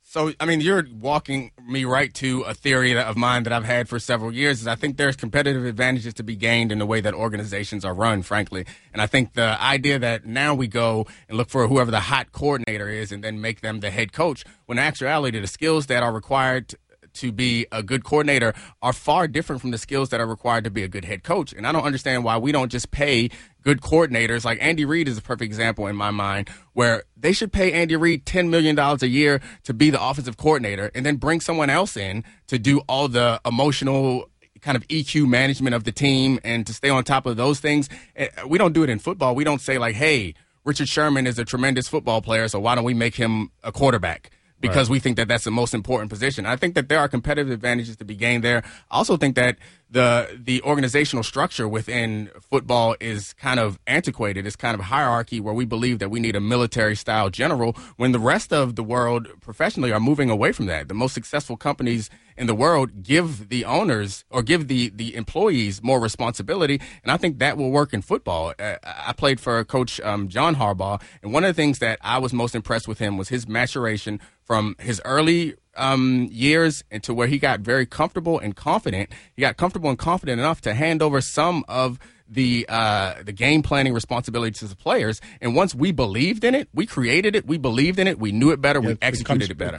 So, I mean, you're walking me right to a theory of mine that I've had for several years. Is I think there's competitive advantages to be gained in the way that organizations are run, frankly. And I think the idea that now we go and look for whoever the hot coordinator is and then make them the head coach, when in actuality, the skills that are required to be a good coordinator are far different from the skills that are required to be a good head coach. And I don't understand why we don't just pay good coordinators. Like Andy Reid is a perfect example in my mind, where they should pay Andy Reid $10 million a year to be the offensive coordinator and then bring someone else in to do all the emotional kind of EQ management of the team and to stay on top of those things. We don't do it in football. We don't say like, hey, Richard Sherman is a tremendous football player, so why don't we make him a quarterback? Because we think that that's the most important position. I think that there are competitive advantages to be gained there. I also think that the organizational structure within football is kind of antiquated. It's kind of hierarchy where we believe that we need a military-style general when the rest of the world professionally are moving away from that. The most successful companies in the world give the owners or give the employees more responsibility, and I think that will work in football. I played for Coach John Harbaugh, and one of the things that I was most impressed with him was his maturation from his early years into where he got very comfortable and confident. He got comfortable and confident enough to hand over some of the game planning responsibility to the players. And once we believed in it, we created it, we believed in it, we knew it better, we executed it better.